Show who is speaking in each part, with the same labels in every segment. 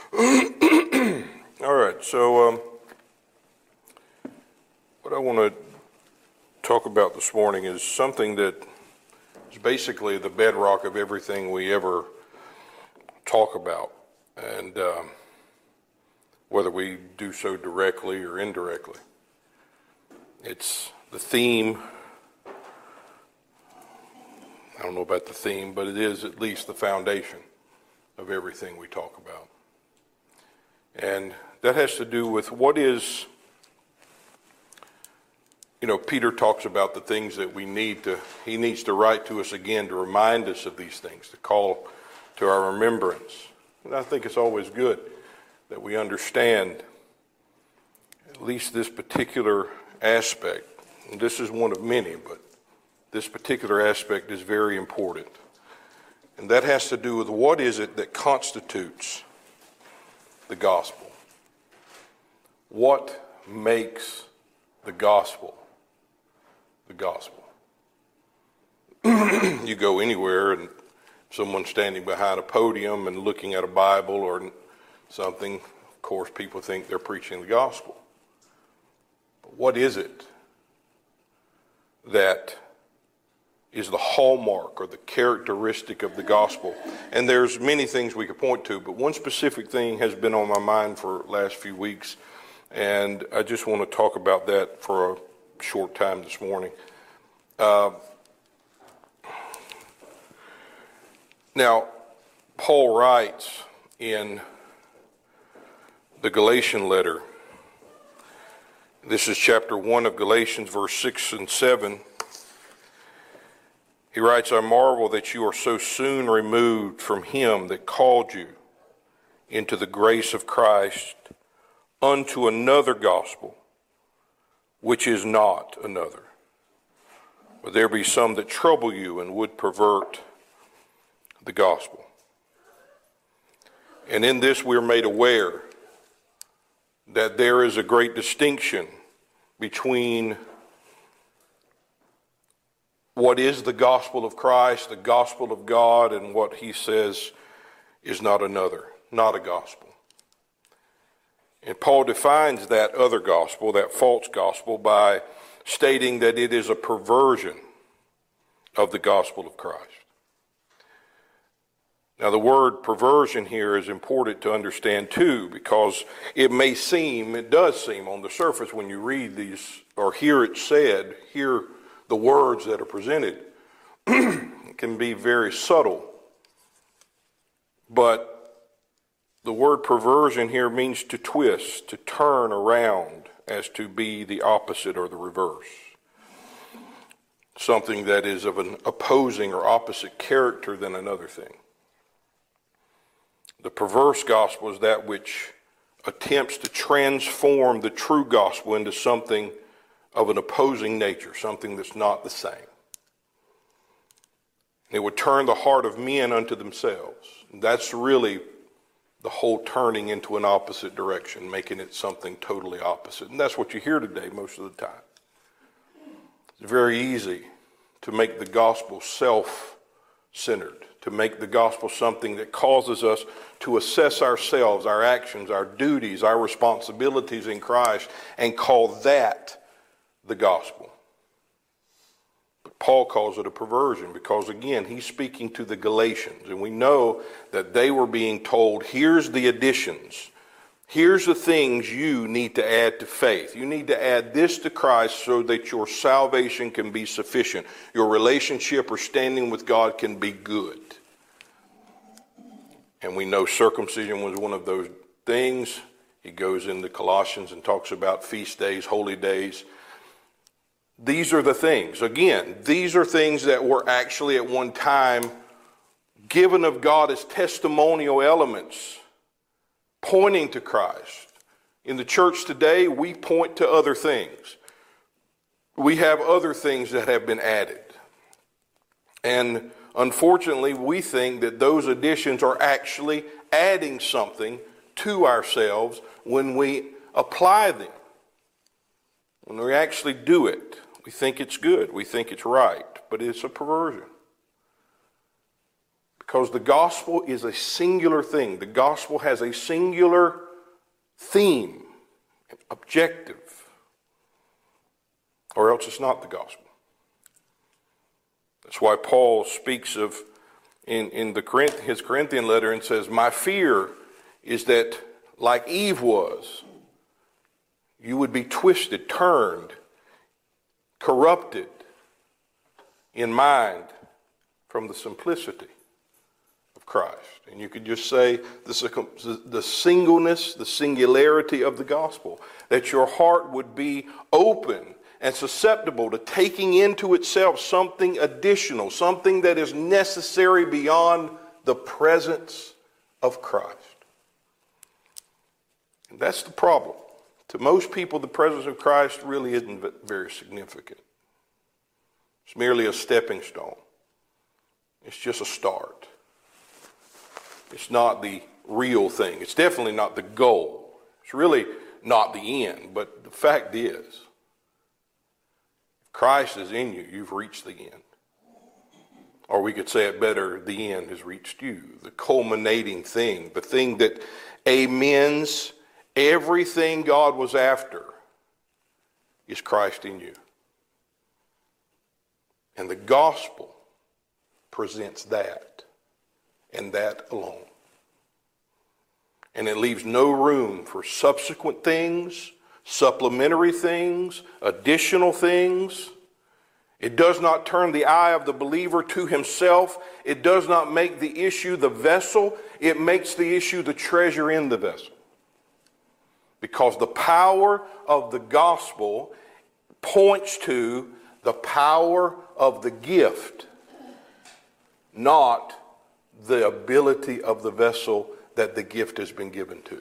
Speaker 1: All right, so what I want to talk about this morning is something that is basically the bedrock of everything we ever talk about, and whether we do so directly or indirectly. It's the theme. I don't know about the theme, but it is at least the foundation of everything we talk about. And that has to do with what is, Peter talks about the things that he needs to write to us again to remind us of these things, to call to our remembrance. And I think it's always good that we understand at least this particular aspect. And this is one of many, but this particular aspect is very important. And that has to do with what is it that constitutes the gospel? What makes the gospel the gospel? You go anywhere and someone's standing behind a podium and looking at a Bible or something, of course people think they're preaching the gospel. But what is it that is the hallmark or the characteristic of the gospel? And there's many things we could point to, but one specific thing has been on my mind for the last few weeks, and I just want to talk about that for a short time this morning. Now, Paul writes in the Galatian letter, this is chapter 1 of Galatians, verse 6 and 7. He writes, I marvel that you are so soon removed from him that called you into the grace of Christ unto another gospel, which is not another. For there be some that trouble you and would pervert the gospel. And in this we are made aware that there is a great distinction between what is the gospel of Christ, the gospel of God, and what he says is not another, not a gospel. And Paul defines that other gospel, that false gospel, by stating that it is a perversion of the gospel of Christ. Now, the word perversion here is important to understand too, because it does seem on the surface when you read these or hear it said, hear the words that are presented, it can be very subtle. But the word perversion here means to twist, to turn around as to be the opposite or the reverse. Something that is of an opposing or opposite character than another thing. The perverse gospel is that which attempts to transform the true gospel into something of an opposing nature, something that's not the same. It would turn the heart of men unto themselves. That's really the whole turning into an opposite direction, making it something totally opposite. And that's what you hear today most of the time. It's very easy to make the gospel self-centered, to make the gospel something that causes us to assess ourselves, our actions, our duties, our responsibilities in Christ, and call that the gospel. But Paul calls it a perversion because, again, he's speaking to the Galatians, and we know that they were being told, here's the additions. Here's the things you need to add to faith. You need to add this to Christ so that your salvation can be sufficient. Your relationship or standing with God can be good. And we know circumcision was one of those things. He goes into Colossians and talks about feast days, holy days. These are the things. Again, these are things that were actually at one time given of God as testimonial elements, pointing to Christ. In the church today, we point to other things. We have other things that have been added. And unfortunately, we think that those additions are actually adding something to ourselves when we apply them. When we actually do it, we think it's good, we think it's right, but it's a perversion. Because the gospel is a singular thing. The gospel has a singular theme, objective, or else it's not the gospel. That's why Paul speaks of in his Corinthian letter and says, my fear is that like Eve was, you would be twisted, turned, corrupted in mind from the simplicity of Christ. And you could just say the singleness, the singularity of the gospel, that your heart would be open and susceptible to taking into itself something additional, something that is necessary beyond the presence of Christ. And that's the problem. To most people, the presence of Christ really isn't very significant. It's merely a stepping stone. It's just a start. It's not the real thing. It's definitely not the goal. It's really not the end. But the fact is, if Christ is in you, you've reached the end. Or we could say it better, the end has reached you. The culminating thing, the thing that amens everything God was after, is Christ in you. And the gospel presents that, and that alone. And it leaves no room for subsequent things, supplementary things, additional things. It does not turn the eye of the believer to himself. It does not make the issue the vessel. It makes the issue the treasure in the vessel. Because the power of the gospel points to the power of the gift, not the ability of the vessel that the gift has been given to.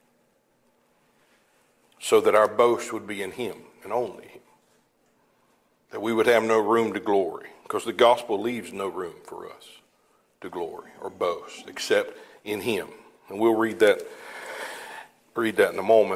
Speaker 1: So that our boast would be in him and only him. That we would have no room to glory. Because the gospel leaves no room for us to glory or boast except in him. And we'll read that in a moment.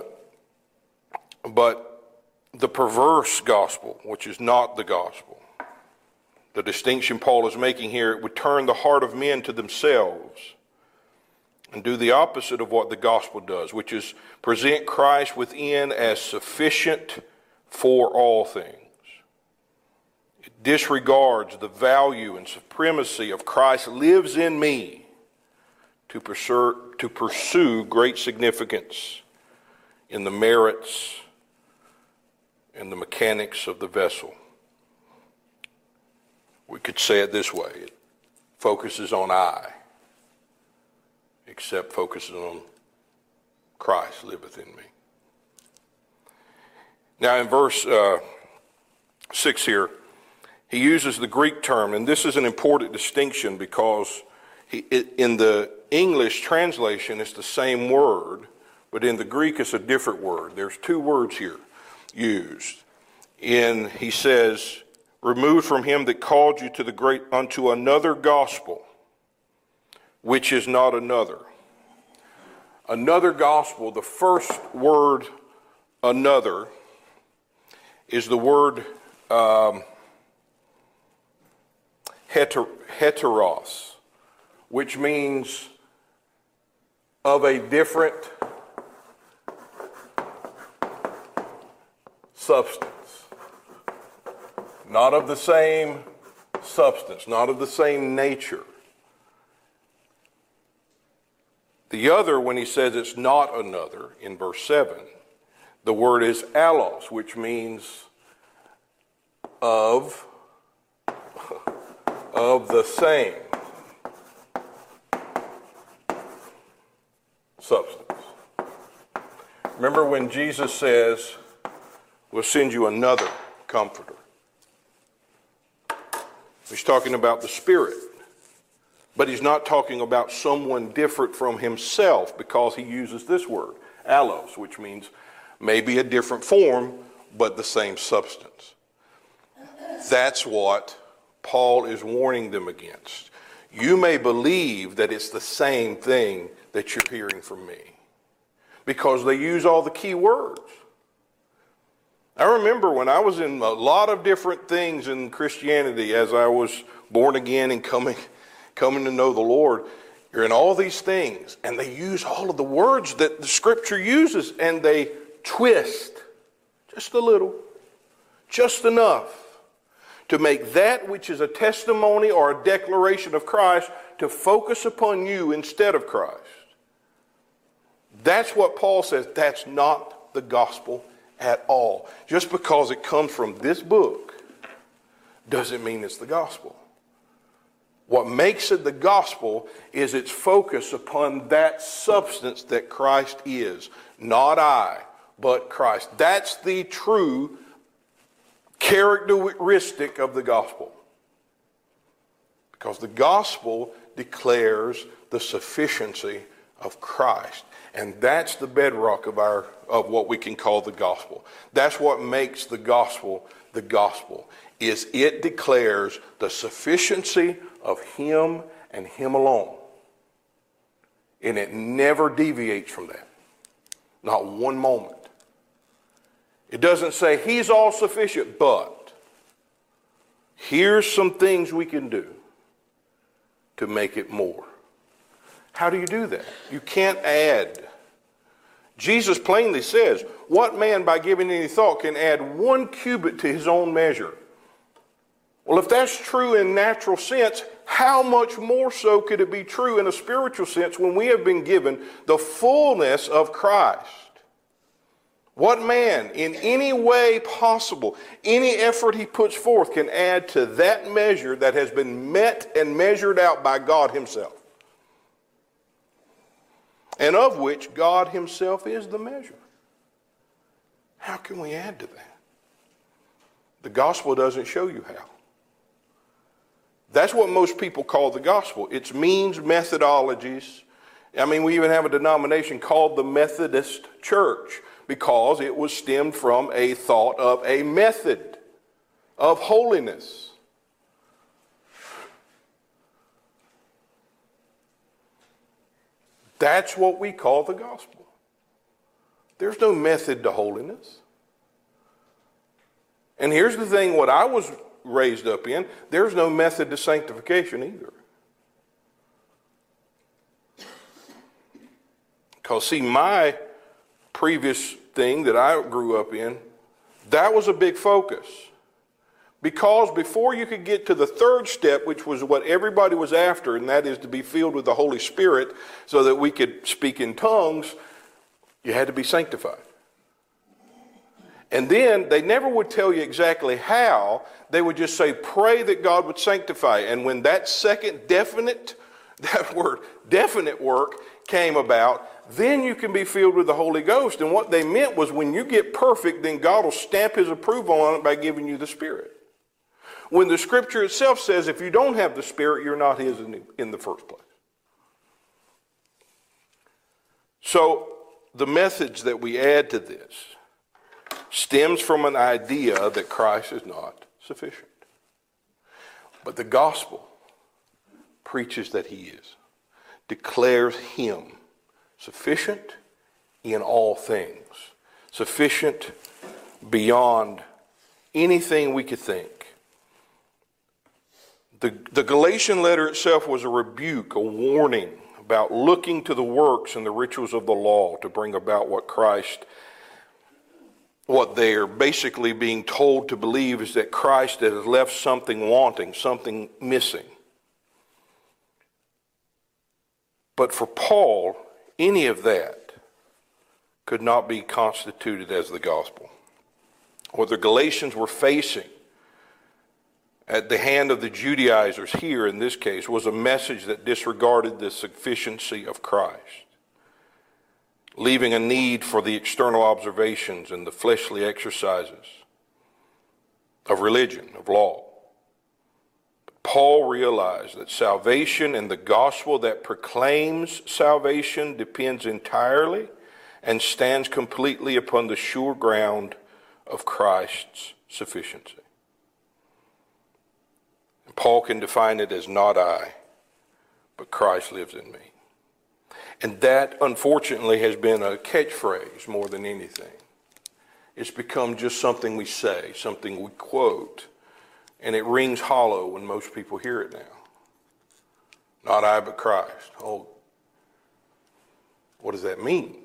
Speaker 1: But the perverse gospel, which is not the gospel, the distinction Paul is making here, it would turn the heart of men to themselves and do the opposite of what the gospel does, which is present Christ within as sufficient for all things. It disregards the value and supremacy of Christ lives in me to pursue great significance in the merits and the mechanics of the vessel. We could say it this way: it focuses on I, except focuses on Christ liveth in me. Now in verse 6 here, he uses the Greek term, and this is an important distinction because in the English translation it's the same word, but in the Greek it's a different word. There's two words here used. He says, removed from him that called you to the great unto another gospel, which is not another. Another gospel, the first word, another, is the word heteros, which means of a different substance. Not of the same substance, not of the same nature. The other, when he says it's not another, in verse 7, the word is allos, which means of the same substance. Remember when Jesus says, we'll send you another comforter. He's talking about the Spirit. But he's not talking about someone different from himself, because he uses this word, allos, which means maybe a different form, but the same substance. That's what Paul is warning them against. You may believe that it's the same thing that you're hearing from me, because they use all the key words. I remember when I was in a lot of different things in Christianity as I was born again and coming coming to know the Lord, you're in all these things. And they use all of the words that the Scripture uses, and they twist just a little, just enough, to make that which is a testimony or a declaration of Christ to focus upon you instead of Christ. That's what Paul says. That's not the gospel at all. Just because it comes from this book doesn't mean it's the gospel. What makes it the gospel is its focus upon that substance that Christ is. Not I, but Christ. That's the true characteristic of the gospel. Because the gospel declares the sufficiency of Christ. And that's the bedrock of what we can call the gospel. That's what makes the gospel, is it declares the sufficiency of Him and Him alone. And it never deviates from that. Not one moment. It doesn't say He's all sufficient, but here's some things we can do to make it more. How do you do that? You can't add. Jesus plainly says, what man by giving any thought can add 1 cubit to his own measure? Well, if that's true in natural sense, how much more so could it be true in a spiritual sense when we have been given the fullness of Christ? What man, in any way possible, any effort he puts forth, can add to that measure that has been met and measured out by God Himself? And of which God Himself is the measure. How can we add to that? The gospel doesn't show you how. That's what most people call the gospel. It's means, methodologies. I mean, we even have a denomination called the Methodist Church because it was stemmed from a thought of a method of holiness. That's what we call the gospel. There's no method to holiness. And here's the thing, what I was raised up in, there's no method to sanctification either. Because see, my previous thing that I grew up in, that was a big focus. Because before you could get to the third step, which was what everybody was after, and that is to be filled with the Holy Spirit so that we could speak in tongues, you had to be sanctified. And then they never would tell you exactly how. They would just say, pray that God would sanctify. And when that second definite work came about, then you can be filled with the Holy Ghost. And what they meant was when you get perfect, then God will stamp His approval on it by giving you the Spirit. When the Scripture itself says if you don't have the Spirit, you're not His in the first place. So the methods that we add to this stems from an idea that Christ is not sufficient. But the gospel preaches that He is, declares Him sufficient in all things, sufficient beyond anything we could think. The Galatian letter itself was a rebuke, a warning about looking to the works and the rituals of the law to bring about what they're basically being told to believe is that Christ has left something wanting, something missing. But for Paul, any of that could not be constituted as the gospel. What the Galatians were facing at the hand of the Judaizers here in this case was a message that disregarded the sufficiency of Christ, leaving a need for the external observations and the fleshly exercises of religion, of law. Paul realized that salvation and the gospel that proclaims salvation depends entirely and stands completely upon the sure ground of Christ's sufficiency. And Paul can define it as not I, but Christ lives in me. And that, unfortunately, has been a catchphrase more than anything. It's become just something we say, something we quote, and it rings hollow when most people hear it now. Not I, but Christ. Oh, what does that mean?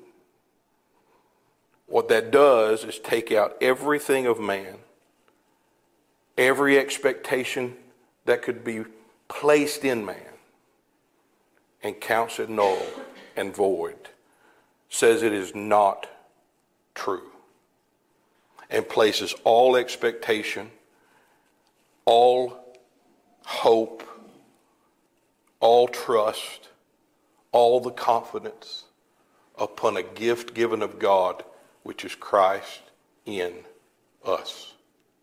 Speaker 1: What that does is take out everything of man, every expectation that could be placed in man, and counts it null and void, says it is not true, and places all expectation, all hope, all trust, all the confidence upon a gift given of God, which is Christ in us.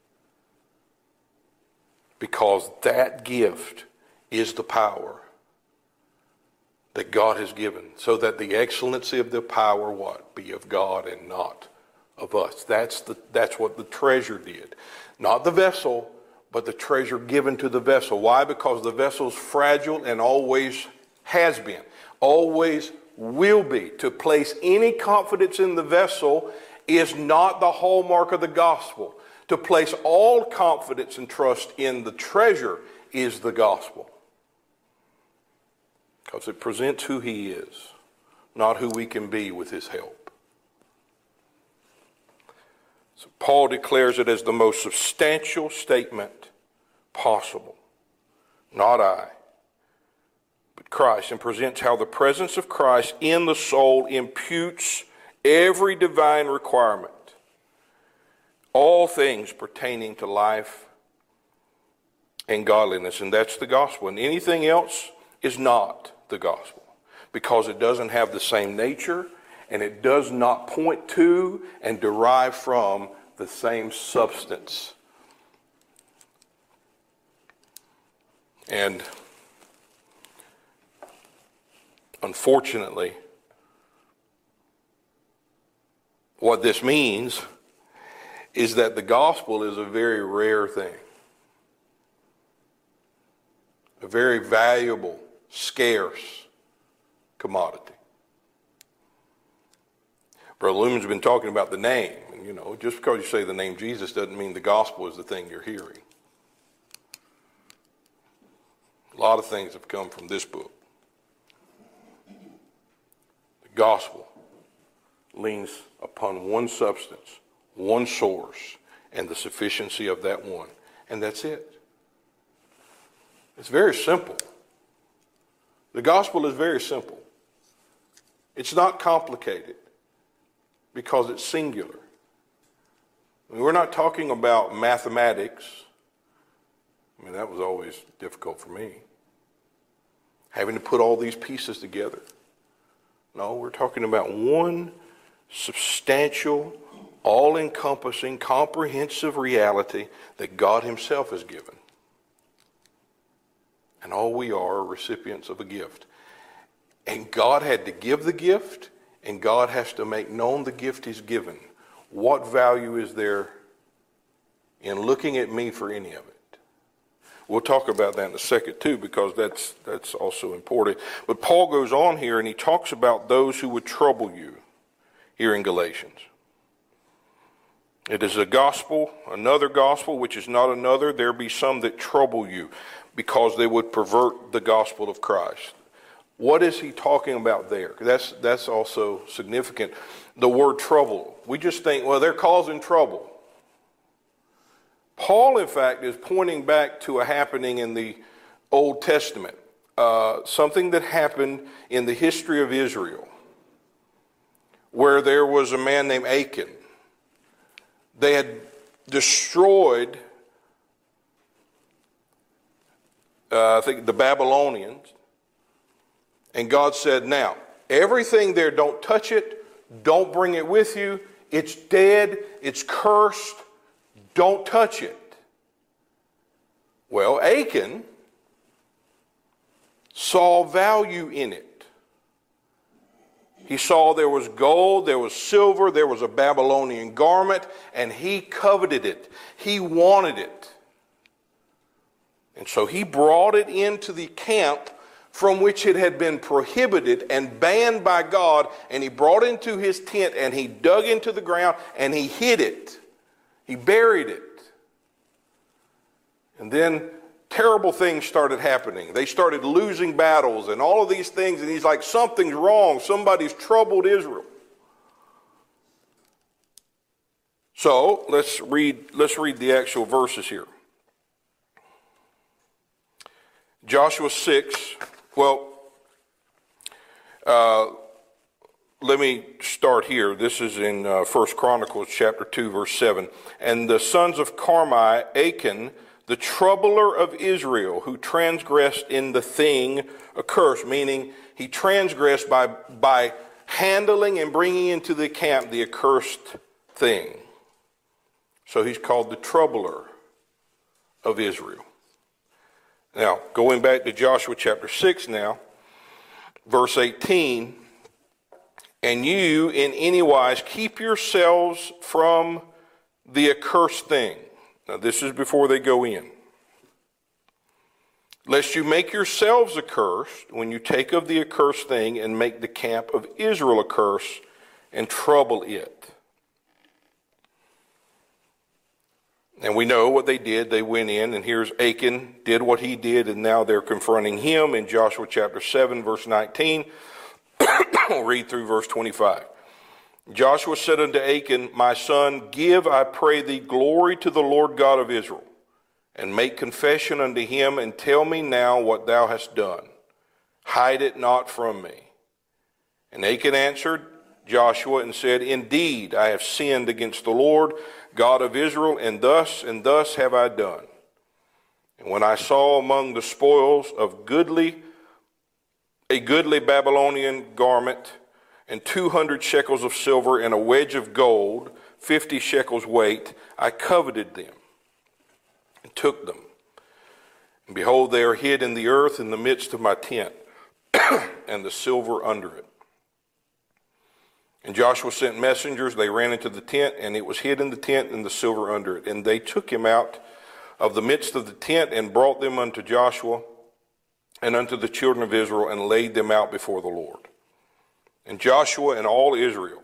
Speaker 1: Because that gift is the power that God has given, so that the excellency of the power, what? Be of God and not of us. That's what the treasure did. Not the vessel, but the treasure given to the vessel. Why? Because the vessel's fragile and always has been, always will be. To place any confidence in the vessel is not the hallmark of the gospel. To place all confidence and trust in the treasure is the gospel. Because it presents who he is, not who we can be with his help. So Paul declares it as the most substantial statement possible. Not I, but Christ, and presents how the presence of Christ in the soul imputes every divine requirement, all things pertaining to life and godliness. And that's the gospel. And anything else is not the gospel, because it doesn't have the same nature, and it does not point to and derive from the same substance. And unfortunately, what this means is that the gospel is a very rare thing, a very valuable, scarce commodity. Brother Lumen's been talking about the name. And, just because you say the name Jesus doesn't mean the gospel is the thing you're hearing. A lot of things have come from this book. The gospel leans upon one substance, one source, and the sufficiency of that one. And that's it. It's very simple. The gospel is very simple. It's not complicated because it's singular. We're not talking about mathematics. That was always difficult for me, having to put all these pieces together. No, we're talking about one substantial, all-encompassing, comprehensive reality that God himself has given. And all we are recipients of a gift. And God had to give the gift, and God has to make known the gift he's given. What value is there in looking at me for any of it? We'll talk about that in a second too, because that's also important. But Paul goes on here and he talks about those who would trouble you here in Galatians. It is a gospel, another gospel, which is not another. There be some that trouble you because they would pervert the gospel of Christ. What is he talking about there? That's also significant. The word trouble. We just think, well, they're causing trouble. Paul, in fact, is pointing back to a happening in the Old Testament, something that happened in the history of Israel, where there was a man named Achan. They had destroyed, I think, the Babylonians, and God said, now, everything there, don't touch it, don't bring it with you, it's dead, it's cursed, don't touch it. Well, Achan saw value in it. He saw there was gold, there was silver, there was a Babylonian garment, and he coveted it. He wanted it. And so he brought it into the camp from which it had been prohibited and banned by God, and he brought it into his tent, and he dug into the ground, and he hid it. He buried it. And then terrible things started happening. They started losing battles and all of these things. And he's like, something's wrong. Somebody's troubled Israel. So let's read the actual verses here. Joshua 6. Well, let me start here. This is in 1 Chronicles chapter 2, verse 7. And the sons of Carmi, Achan, the troubler of Israel, who transgressed in the thing accursed, meaning he transgressed by handling and bringing into the camp the accursed thing. So he's called the troubler of Israel. Now, going back to Joshua chapter 6 now, verse 18, and you in any wise keep yourselves from the accursed thing. Now, this is before they go in. Lest you make yourselves accursed when you take of the accursed thing and make the camp of Israel accursed and trouble it. And we know what they did. They went in, and here's Achan did what he did, and now they're confronting him in Joshua chapter 7, verse 19. We'll read through verse 25. Joshua said unto Achan, my son, give, I pray thee, glory to the Lord God of Israel, and make confession unto him, and tell me now what thou hast done. Hide it not from me. And Achan answered Joshua and said, indeed, I have sinned against the Lord God of Israel, and thus have I done. And when I saw among the spoils of a goodly Babylonian garment, and 200 shekels of silver, and a wedge of gold, 50 shekels weight, I coveted them, and took them. And behold, they are hid in the earth in the midst of my tent, and the silver under it. And Joshua sent messengers, they ran into the tent, and it was hid in the tent, and the silver under it. And they took him out of the midst of the tent, and brought them unto Joshua, and unto the children of Israel, and laid them out before the Lord. And Joshua and all Israel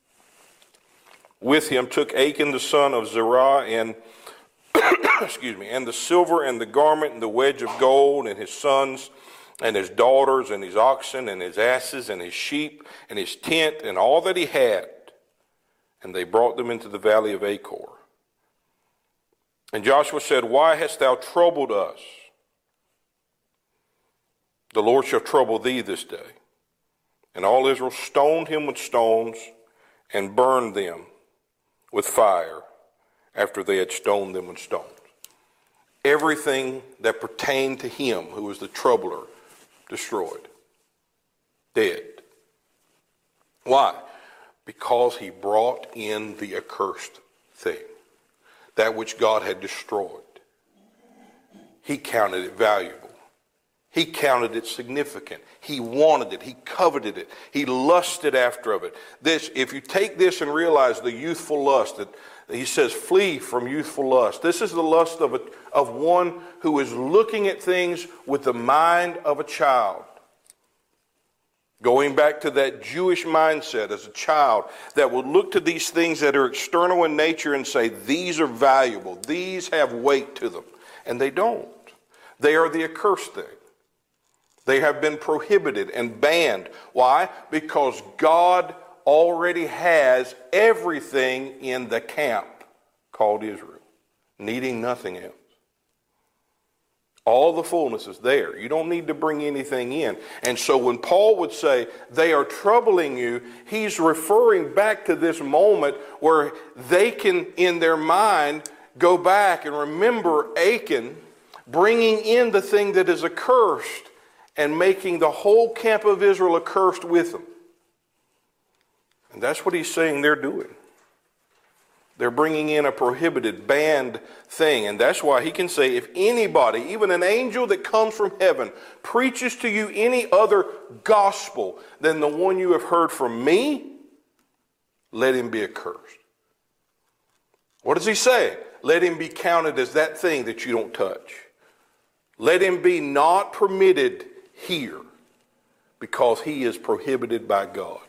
Speaker 1: with him took Achan the son of Zerah, and and the silver and the garment and the wedge of gold, and his sons and his daughters and his oxen and his asses and his sheep and his tent and all that he had. And they brought them into the valley of Achor. And Joshua said, why hast thou troubled us? The Lord shall trouble thee this day. And all Israel stoned him with stones and burned them with fire after they had stoned them with stones. Everything that pertained to him, who was the troubler, destroyed. Dead. Why? Because he brought in the accursed thing. That which God had destroyed. He counted it valuable. He counted it significant. He wanted it. He coveted it. He lusted after of it. This, if you take this and realize the youthful lust, that he says, flee from youthful lust. This is the lust of one who is looking at things with the mind of a child. Going back to that Jewish mindset as a child that would look to these things that are external in nature and say, these are valuable. These have weight to them. And they don't. They are the accursed thing. They have been prohibited and banned. Why? Because God already has everything in the camp called Israel, needing nothing else. All the fullness is there. You don't need to bring anything in. And so when Paul would say, they are troubling you, he's referring back to this moment where they can, in their mind, go back and remember Achan bringing in the thing that is accursed and making the whole camp of Israel accursed with them. And that's what he's saying they're doing. They're bringing in a prohibited, banned thing. And that's why he can say, if anybody, even an angel that comes from heaven, preaches to you any other gospel than the one you have heard from me, let him be accursed. What does he say? Let him be counted as that thing that you don't touch. Let him be not permitted here because he is prohibited by God.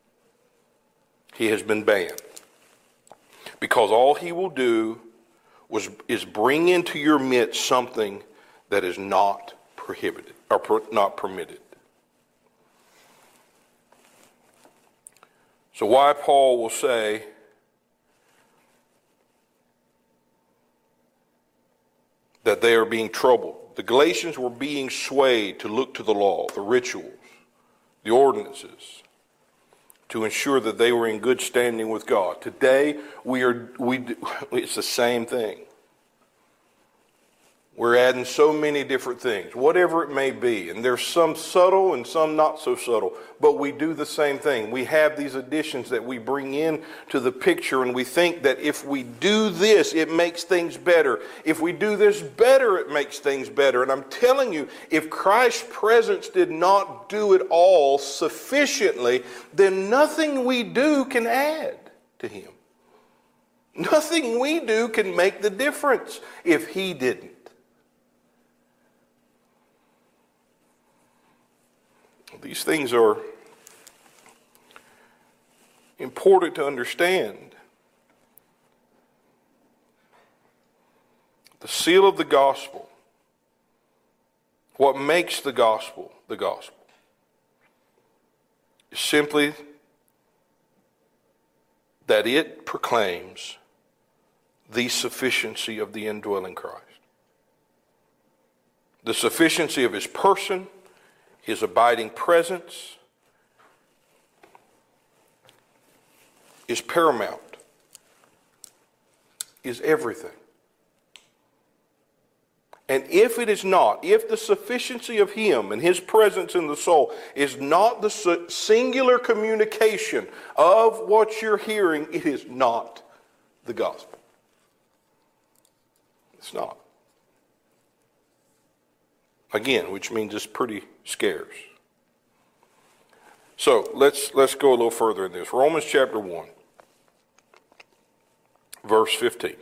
Speaker 1: He has been banned. Because all he will do is bring into your midst something that is not prohibited or not permitted. So why Paul will say that they are being troubled. The Galatians were being swayed to look to the law, the rituals, the ordinances, to ensure that they were in good standing with God. Today, it's the same thing. We're adding so many different things, whatever it may be. And there's some subtle and some not so subtle. But we do the same thing. We have these additions that we bring in to the picture, and we think that if we do this, it makes things better. If we do this better, it makes things better. And I'm telling you, if Christ's presence did not do it all sufficiently, then nothing we do can add to him. Nothing we do can make the difference if he didn't. These things are important to understand. The seal of the gospel, what makes the gospel, is simply that it proclaims the sufficiency of the indwelling Christ. The sufficiency of his person, his abiding presence is paramount, is everything. And if it is not, if the sufficiency of him and his presence in the soul is not the singular communication of what you're hearing, it is not the gospel. It's not. Again, which means it's pretty scarce. So let's go a little further in this. Romans chapter 1, verse 15.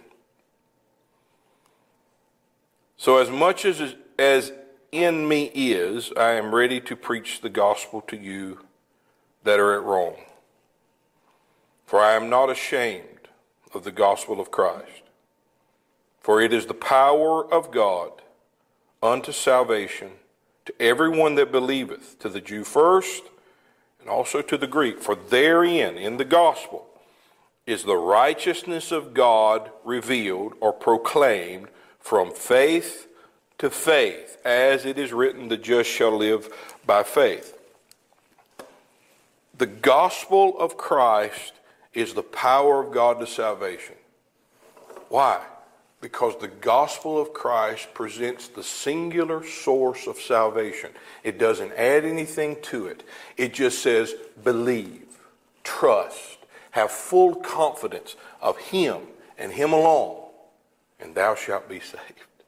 Speaker 1: So as much as in me is, I am ready to preach the gospel to you that are at Rome. For I am not ashamed of the gospel of Christ. For it is the power of God unto salvation to everyone that believeth, to the Jew first, and also to the Greek. For therein, in the gospel, is the righteousness of God revealed or proclaimed from faith to faith, as it is written, the just shall live by faith. The gospel of Christ is the power of God to salvation. Why? Because the gospel of Christ presents the singular source of salvation. It doesn't add anything to it. It just says, believe, trust, have full confidence of him and him alone, and thou shalt be saved.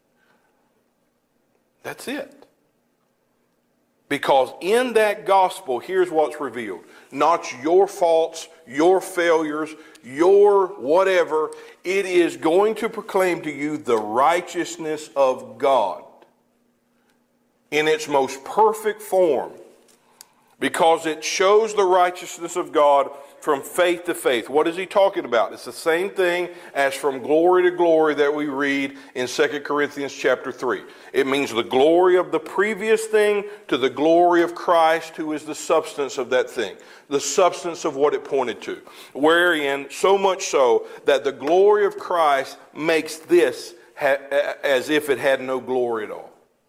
Speaker 1: That's it. Because in that gospel, here's what's revealed. Not your faults, your failures, your whatever. It is going to proclaim to you the righteousness of God in its most perfect form, because it shows the righteousness of God from faith to faith. What is he talking about? It's the same thing as from glory to glory that we read in 2 Corinthians chapter 3. It means the glory of the previous thing to the glory of Christ, who is the substance of that thing, the substance of what it pointed to. Wherein, so much so that the glory of Christ makes this as if it had no glory at all.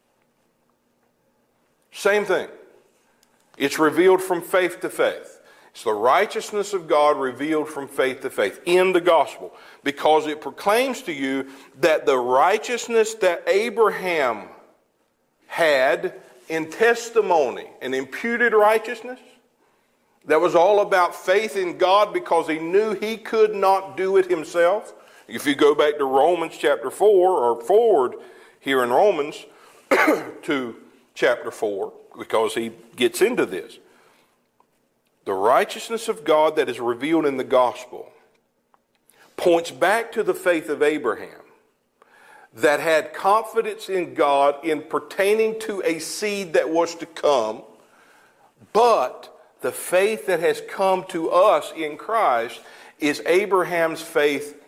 Speaker 1: Same thing. It's revealed from faith to faith. It's the righteousness of God revealed from faith to faith in the gospel, because it proclaims to you that the righteousness that Abraham had in testimony, an imputed righteousness, that was all about faith in God because he knew he could not do it himself. If you go back to Romans chapter 4, or forward here in Romans to chapter 4, because he gets into this. The righteousness of God that is revealed in the gospel points back to the faith of Abraham that had confidence in God in pertaining to a seed that was to come, but the faith that has come to us in Christ is Abraham's faith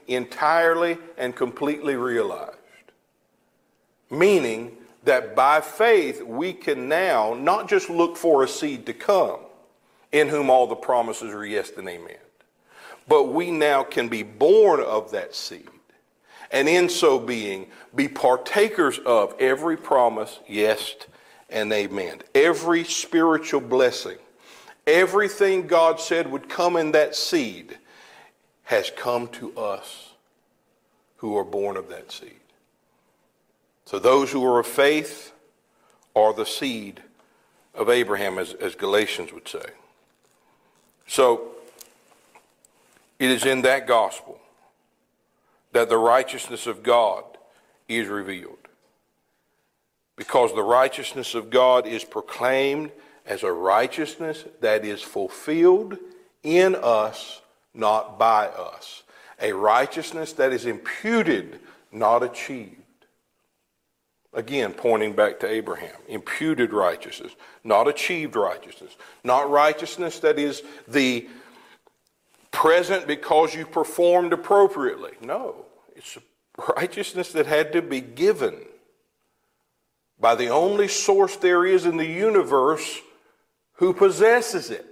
Speaker 1: entirely and completely realized. Meaning that by faith we can now not just look for a seed to come, in whom all the promises are yes and amen, but we now can be born of that seed, and in so being, be partakers of every promise, yes and amen. Every spiritual blessing, everything God said would come in that seed has come to us who are born of that seed. So those who are of faith are the seed of Abraham, as Galatians would say. So it is in that gospel that the righteousness of God is revealed. Because the righteousness of God is proclaimed as a righteousness that is fulfilled in us, not by us. A righteousness that is imputed, not achieved. Again, pointing back to Abraham. Imputed righteousness, not achieved righteousness. Not righteousness that is the present because you performed appropriately. No, it's righteousness that had to be given by the only source there is in the universe who possesses it.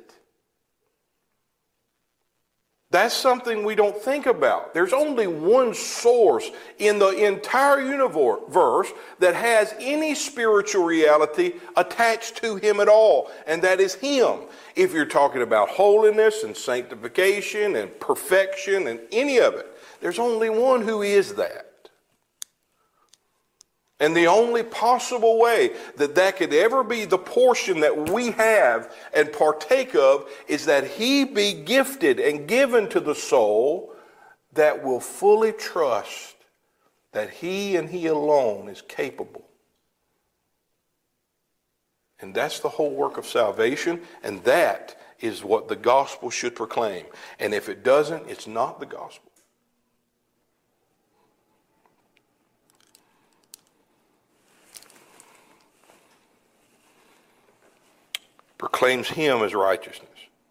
Speaker 1: That's something we don't think about. There's only one source in the entire universe that has any spiritual reality attached to him at all, and that is him. If you're talking about holiness and sanctification and perfection and any of it, there's only one who is that. And the only possible way that that could ever be the portion that we have and partake of is that he be gifted and given to the soul that will fully trust that he and he alone is capable. And that's the whole work of salvation, and that is what the gospel should proclaim. And if it doesn't, it's not the gospel. Proclaims him as righteousness.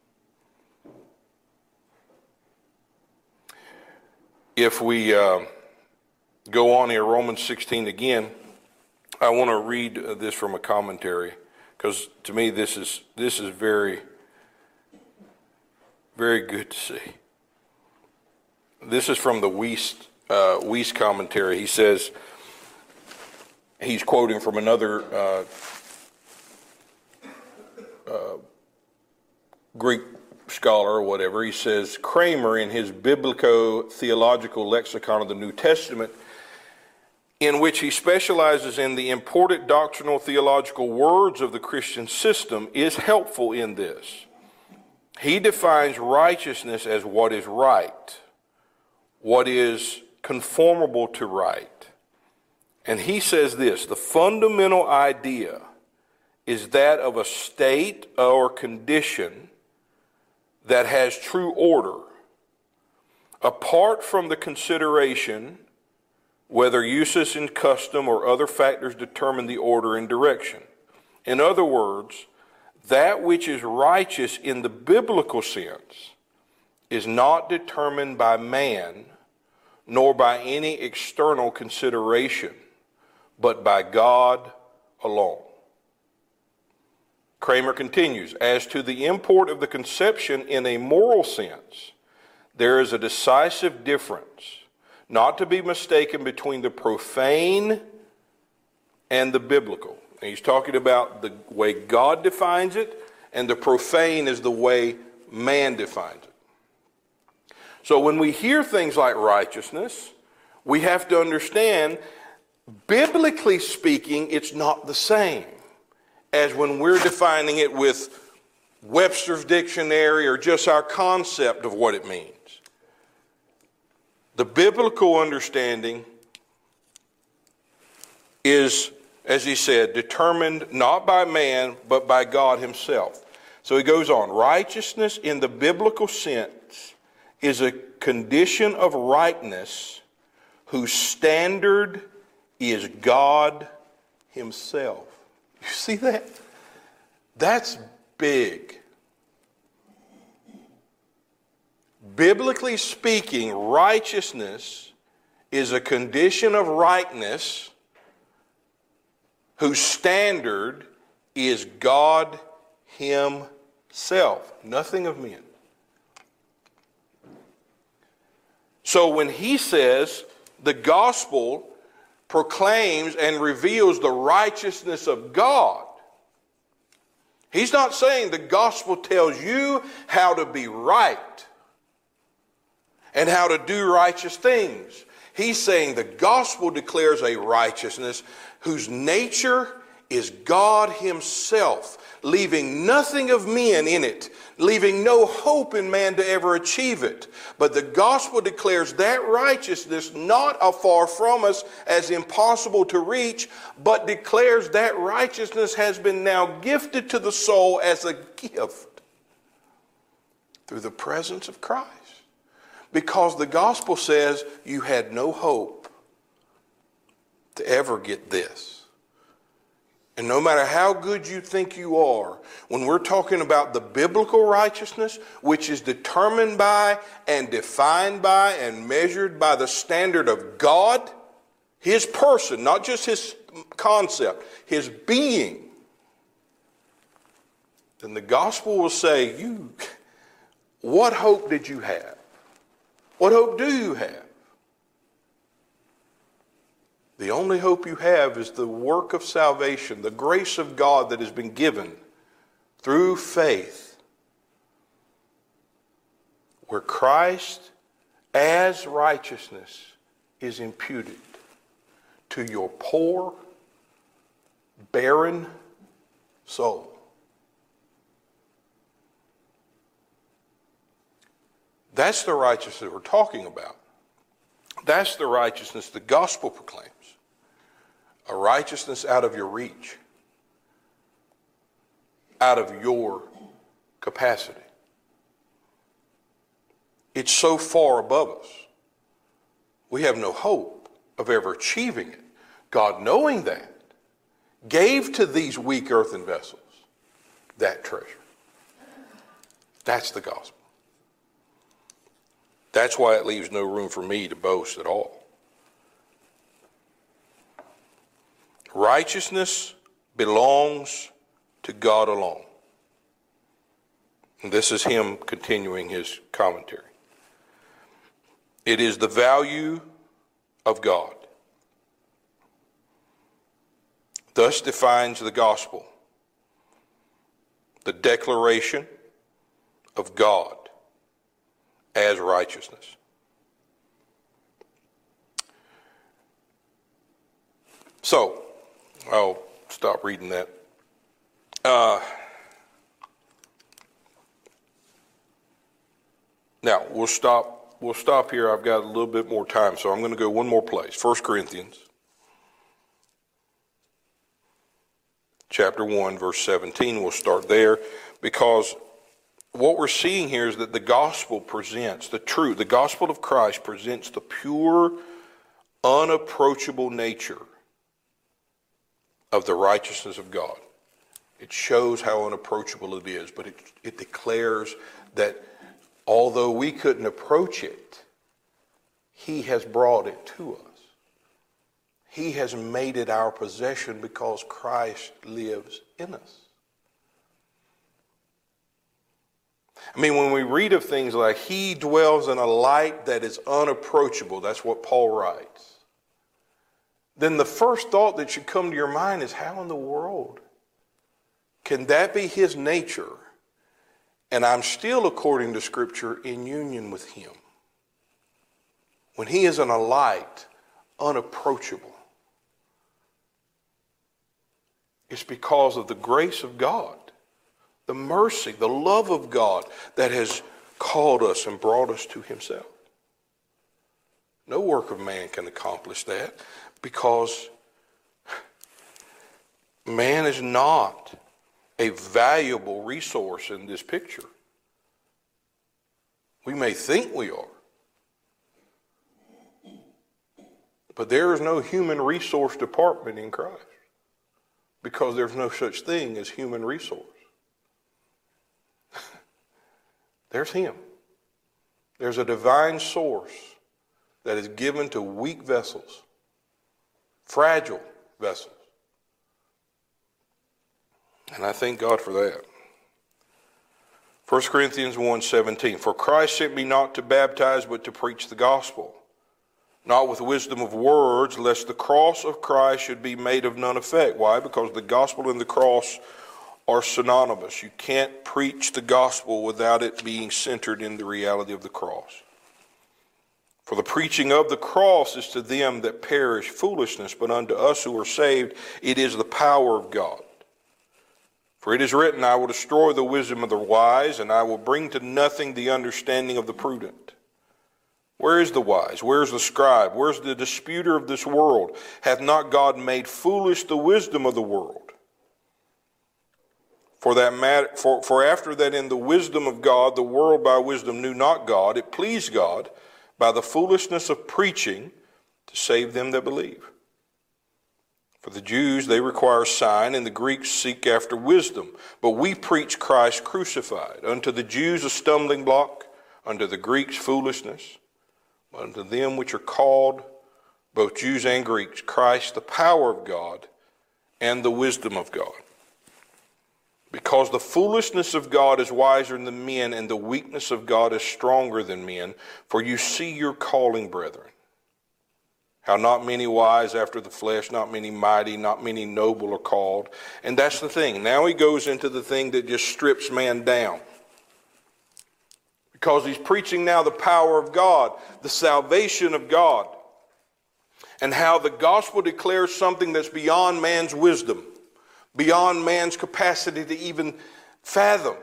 Speaker 1: If we go on here, Romans 16 again, I want to read this from a commentary, because to me this is very, very good to see. This is from the Weiss commentary. He says, he's quoting from another Greek scholar or whatever. He says, Kramer, in his biblico-theological lexicon of the New Testament, in which he specializes in the important doctrinal theological words of the Christian system, is helpful in this. He defines righteousness as what is right, what is conformable to right. And he says this: the fundamental idea is that of a state or condition that has true order, apart from the consideration whether uses and custom or other factors determine the order and direction. In other words, that which is righteous in the biblical sense is not determined by man nor by any external consideration, but by God alone. Kramer continues, as to the import of the conception in a moral sense, there is a decisive difference, not to be mistaken between the profane and the biblical. And he's talking about the way God defines it, and the profane is the way man defines it. So when we hear things like righteousness, we have to understand, biblically speaking, it's not the same as when we're defining it with Webster's dictionary or just our concept of what it means. The biblical understanding is, as he said, determined not by man, but by God himself. So he goes on, righteousness in the biblical sense is a condition of rightness whose standard is God himself. You see that? That's big. biblically speaking, righteousness is a condition of rightness whose standard is God Himself, nothing of men. So when he says the gospel proclaims and reveals the righteousness of God, he's not saying the gospel tells you how to be right and how to do righteous things. He's saying the gospel declares a righteousness whose nature is God Himself, leaving nothing of men in it, leaving no hope in man to ever achieve it. But the gospel declares that righteousness not afar from us as impossible to reach, but declares that righteousness has been now gifted to the soul as a gift through the presence of Christ. Because the gospel says you had no hope to ever get this. And no matter how good you think you are, when we're talking about the biblical righteousness, which is determined by and defined by and measured by the standard of God, His person, not just His concept, His being, then the gospel will say, what hope did you have? What hope do you have? The only hope you have is the work of salvation, the grace of God that has been given through faith, where Christ as righteousness is imputed to your poor, barren soul. That's the righteousness we're talking about. That's the righteousness the gospel proclaims. A righteousness out of your reach, out of your capacity. It's so far above us. We have no hope of ever achieving it. God, knowing that, gave to these weak earthen vessels that treasure. That's the gospel. That's why it leaves no room for me to boast at all. Righteousness belongs to God alone. And this is him continuing his commentary. It is the value of God. Thus defines the gospel, the declaration of God as righteousness. So, I'll stop reading that. Now, we'll stop here. I've got a little bit more time, so I'm going to go one more place. 1 Corinthians chapter 1, verse 17. We'll start there, because what we're seeing here is that the gospel presents the truth. The gospel of Christ presents the pure, unapproachable nature of the righteousness of God. It shows how unapproachable it is, but it declares that although we couldn't approach it, he has brought it to us. He has made it our possession because Christ lives in us. I mean, when we read of things like he dwells in a light that is unapproachable, that's what Paul writes, then the first thought that should come to your mind is, how in the world can that be his nature? And I'm still, according to Scripture, in union with him. When he is in a light unapproachable, it's because of the grace of God, the mercy, the love of God that has called us and brought us to himself. No work of man can accomplish that, because man is not a valuable resource in this picture. We may think we are, but there is no human resource department in Christ, because there's no such thing as human resource. There's him. There's a divine source that is given to weak vessels, fragile vessels. And I thank God for that. 1 Corinthians 1:17, for Christ sent me not to baptize, but to preach the gospel, not with wisdom of words, lest the cross of Christ should be made of none effect. Why? Because the gospel and the cross are synonymous. You can't preach the gospel without it being centered in the reality of the cross. For the preaching of the cross is to them that perish foolishness, but unto us who are saved it is the power of God. For it is written, I will destroy the wisdom of the wise, and I will bring to nothing the understanding of the prudent. Where is the wise? Where is the scribe? Where is the disputer of this world? Hath not God made foolish the wisdom of the world? For after that in the wisdom of God, the world by wisdom knew not God, it pleased God by the foolishness of preaching to save them that believe. For the Jews, they require a sign, and the Greeks seek after wisdom. But we preach Christ crucified. Unto the Jews a stumbling block, unto the Greeks foolishness. But unto them which are called, both Jews and Greeks, Christ the power of God and the wisdom of God. Because the foolishness of God is wiser than men, and the weakness of God is stronger than men. For you see your calling, brethren. How not many wise after the flesh, not many mighty, not many noble are called. And that's the thing. Now he goes into the thing that just strips man down. Because he's preaching now the power of God, the salvation of God. And how the gospel declares something that's beyond man's wisdom, beyond man's capacity to even fathom.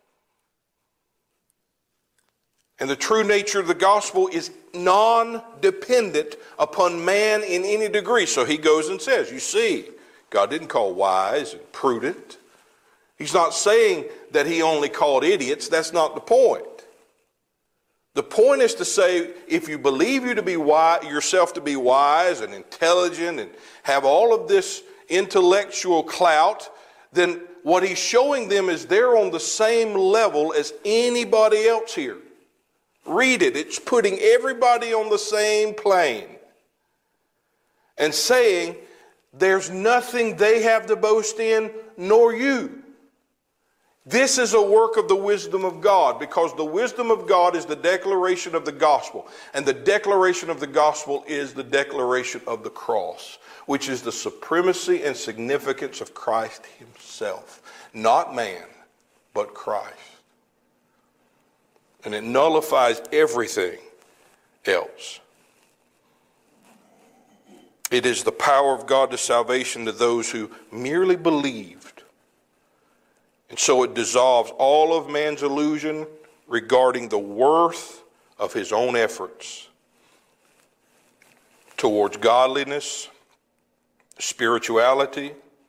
Speaker 1: And the true nature of the gospel is non-dependent upon man in any degree. So he goes and says, you see, God didn't call wise and prudent. He's not saying that he only called idiots. That's not the point. The point is to say, if you believe you to be wise, yourself to be wise and intelligent and have all of this intellectual clout, then what he's showing them is they're on the same level as anybody else here. Read it. It's putting everybody on the same plane and saying there's nothing they have to boast in, nor you. This is a work of the wisdom of God, because the wisdom of God is the declaration of the gospel. And the declaration of the gospel is the declaration of the cross, which is the supremacy and significance of Christ himself. Not man, but Christ. And it nullifies everything else. It is the power of God to salvation to those who merely believed. And so it dissolves all of man's illusion regarding the worth of his own efforts towards godliness, spirituality.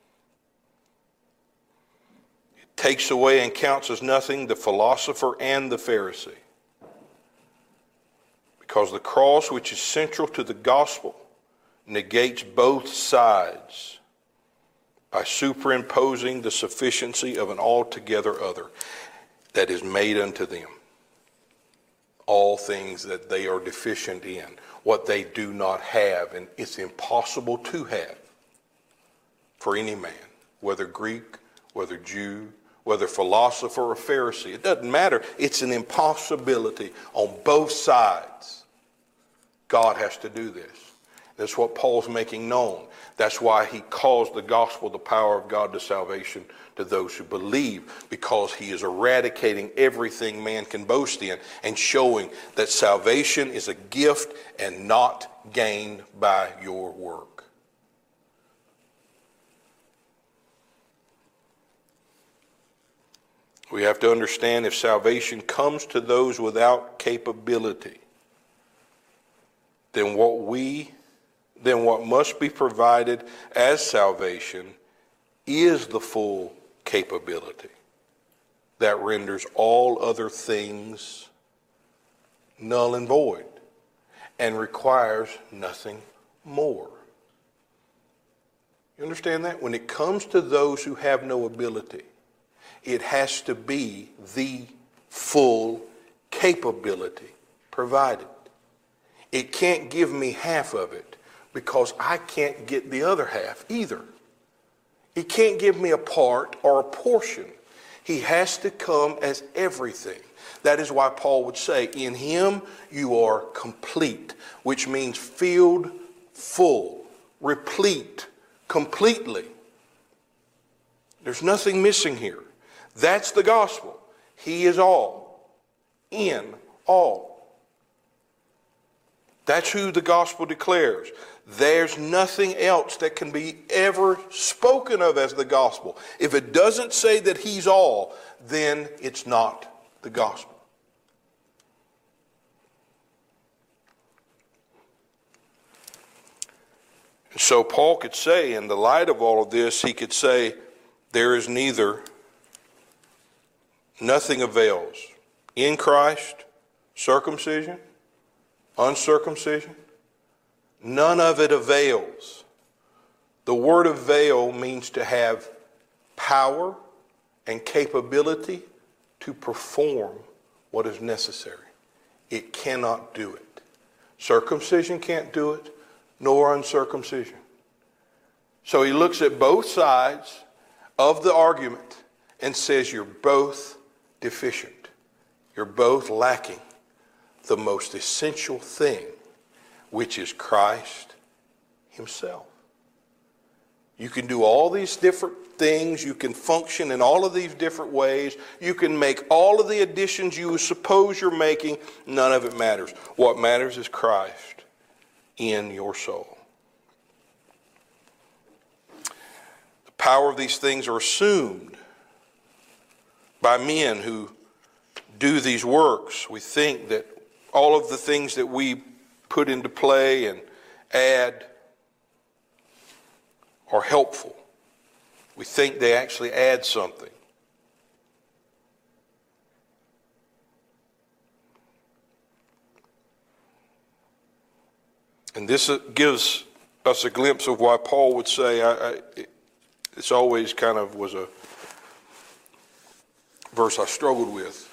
Speaker 1: Takes away and counts as nothing the philosopher and the Pharisee. Because the cross, which is central to the gospel, negates both sides by superimposing the sufficiency of an altogether other that is made unto them. All things that they are deficient in, what they do not have, and it's impossible to have for any man, whether Greek, whether Jew, whether philosopher or Pharisee. It doesn't matter. It's an impossibility on both sides. God has to do this. That's what Paul's making known. That's why he calls the gospel the power of God to salvation to those who believe, because he is eradicating everything man can boast in and showing that salvation is a gift and not gained by your work. We have to understand, if salvation comes to those without capability, then what must be provided as salvation is the full capability that renders all other things null and void and requires nothing more. You understand that? When it comes to those who have no ability, it has to be the full capability provided. It can't give me half of it because I can't get the other half either. He can't give me a part or a portion. He has to come as everything. That is why Paul would say, in him you are complete, which means filled, full, replete, completely. There's nothing missing here. That's the gospel. He is all, in all. That's who the gospel declares. There's nothing else that can be ever spoken of as the gospel. If it doesn't say that he's all, then it's not the gospel. And so Paul could say, in the light of all of this, he could say, there is nothing avails. In Christ, circumcision, uncircumcision, none of it avails. The word avail means to have power and capability to perform what is necessary. It cannot do it. Circumcision can't do it, nor uncircumcision. So he looks at both sides of the argument and says you're both deficient. You're both lacking the most essential thing, which is Christ himself. You can do all these different things. You can function in all of these different ways. You can make all of the additions you suppose you're making. None of it matters. What matters is Christ in your soul. The power of these things are assumed by men who do these works. We think that all of the things that we put into play and add are helpful. We think they actually add something. And this gives us a glimpse of why Paul would say, it's always kind of was a verse I struggled with.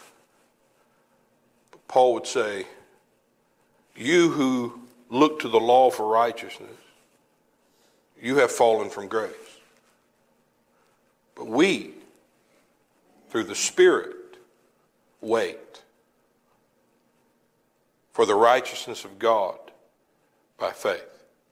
Speaker 1: Paul would say, you who look to the law for righteousness, you have fallen from grace. But we, through the Spirit, wait for the righteousness of God by faith.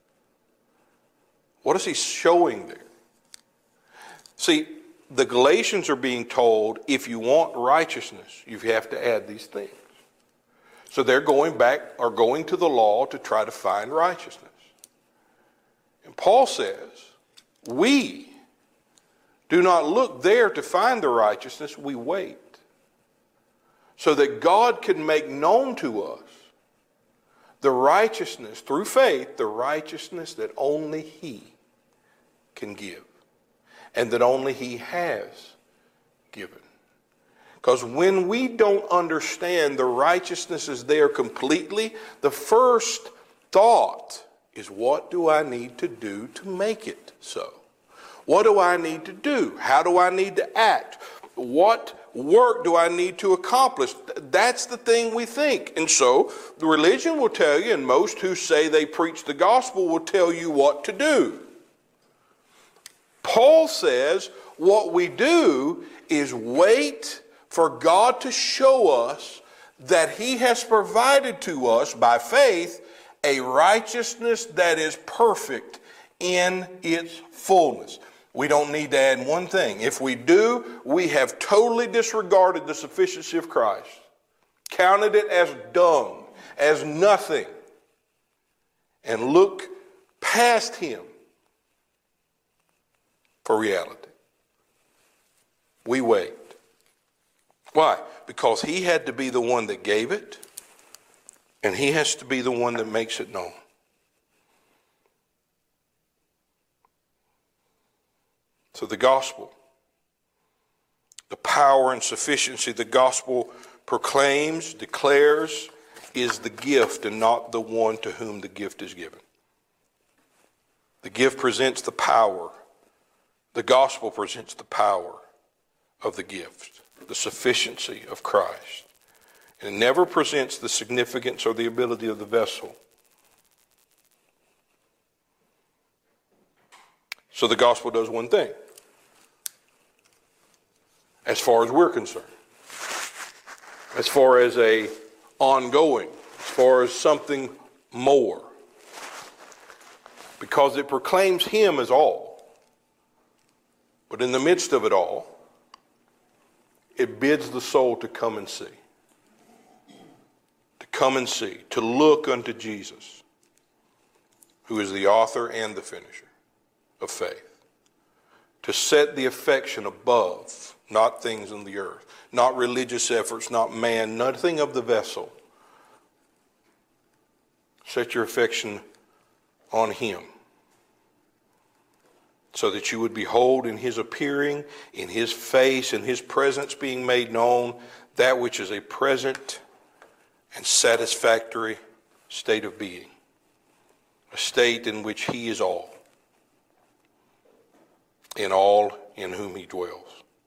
Speaker 1: What is he showing there? See, the Galatians are being told, if you want righteousness, you have to add these things. So they're going to the law to try to find righteousness. And Paul says, we do not look there to find the righteousness, we wait. So that God can make known to us the righteousness, through faith, the righteousness that only he can give. And that only he has given. Because when we don't understand the righteousness is there completely, the first thought is, what do I need to do to make it so? What do I need to do? How do I need to act? What work do I need to accomplish? That's the thing we think. And so the religion will tell you, and most who say they preach the gospel will tell you what to do. Paul says what we do is wait for God to show us that he has provided to us by faith a righteousness that is perfect in its fullness. We don't need to add one thing. If we do, we have totally disregarded the sufficiency of Christ, counted it as dung, as nothing, and look past him for reality. We wait. Why? Because he had to be the one that gave it, and he has to be the one that makes it known. So the gospel, the power and sufficiency the gospel proclaims, declares, is the gift and not the one to whom the gift is given. The gift presents the power. The gospel presents the power of the gift, the sufficiency of Christ. And it never presents the significance or the ability of the vessel. So the gospel does one thing, as far as we're concerned. As far as a ongoing, as far as something more. Because it proclaims him as all. But in the midst of it all, it bids the soul to come and see. To come and see, to look unto Jesus, who is the author and the finisher of faith. To set the affection above, not things in the earth, not religious efforts, not man, nothing of the vessel. Set your affection on him, so that you would behold in his appearing, in his face, in his presence being made known, that which is a present and satisfactory state of being, a state in which he is all in whom he dwells.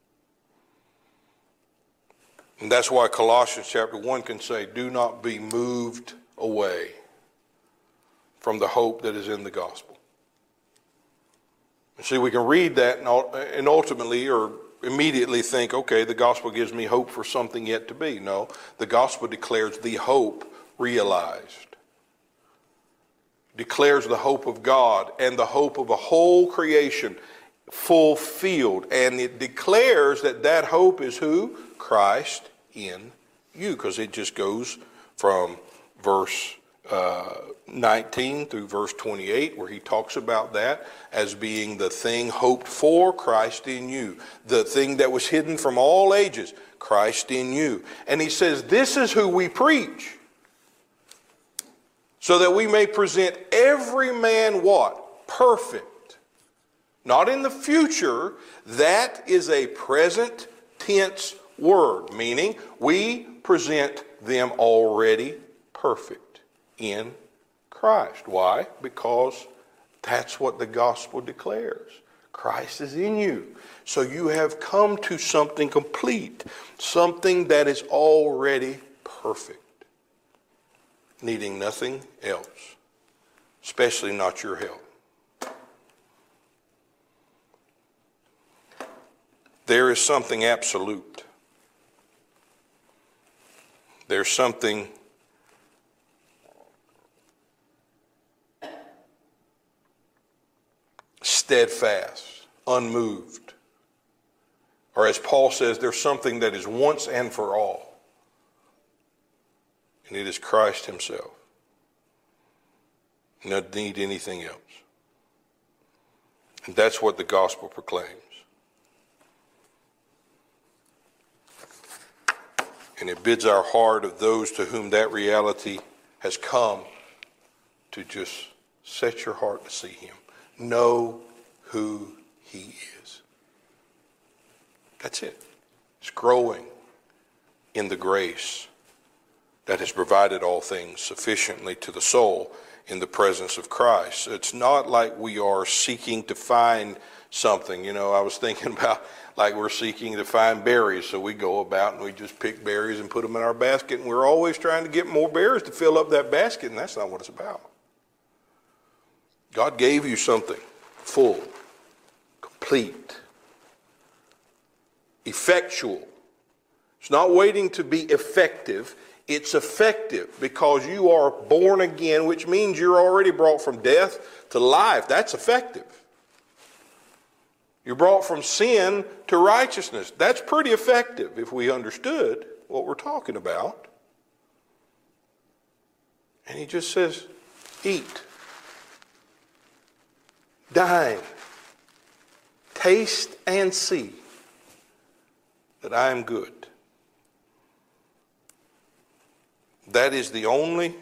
Speaker 1: And that's why Colossians chapter 1 can say, do not be moved away from the hope that is in the gospel. And see, we can read that and ultimately or immediately think, okay, the gospel gives me hope for something yet to be. No, the gospel declares the hope realized. Declares the hope of God and the hope of a whole creation fulfilled. And it declares that that hope is who? Christ in you. Because it just goes from verse 19 through verse 28, where he talks about that as being the thing hoped for, Christ in you. The thing that was hidden from all ages, Christ in you. And he says, this is who we preach, so that we may present every man what? Perfect. Not in the future. That is a present tense word, meaning we present them already perfect in Christ. Why? Because that's what the gospel declares. Christ is in you. So you have come to something complete, something that is already perfect, needing nothing else, especially not your help. There is something absolute. There's something steadfast, unmoved. Or as Paul says, there's something that is once and for all. And it is Christ himself. You don't need anything else. And that's what the gospel proclaims. And it bids our heart of those to whom that reality has come to just set your heart to see him. Know who he is. That's it. It's growing in the grace that has provided all things sufficiently to the soul in the presence of Christ. It's not like we are seeking to find something. You know, I was thinking about like we're seeking to find berries, so we go about and we just pick berries and put them in our basket, and we're always trying to get more berries to fill up that basket, and that's not what it's about. God gave you something full, complete, effectual. It's not waiting to be effective. It's effective because you are born again, which means you're already brought from death to life. That's effective. You're brought from sin to righteousness. That's pretty effective if we understood what we're talking about. And he just says, eat, dine, taste and see that I am good. That is the only,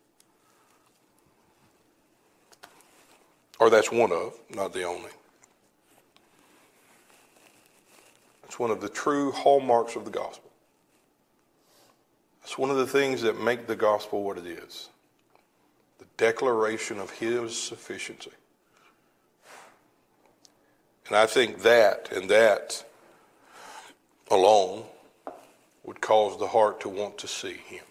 Speaker 1: or that's one of, not the only. It's one of the true hallmarks of the gospel. It's one of the things that make the gospel what it is. The declaration of his sufficiency. And I think that and that alone would cause the heart to want to see him.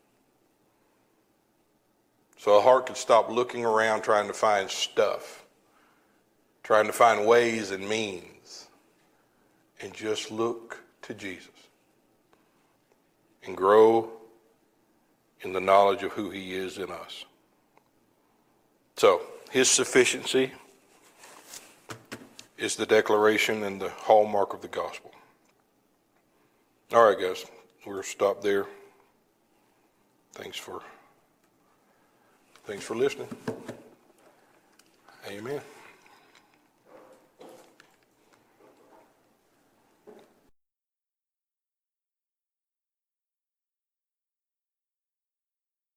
Speaker 1: So a heart could stop looking around trying to find stuff, trying to find ways and means, and just look to Jesus and grow in the knowledge of who he is in us. So his sufficiency is the declaration and the hallmark of the gospel. All right, guys, we'll stop there. Thanks for listening. Amen.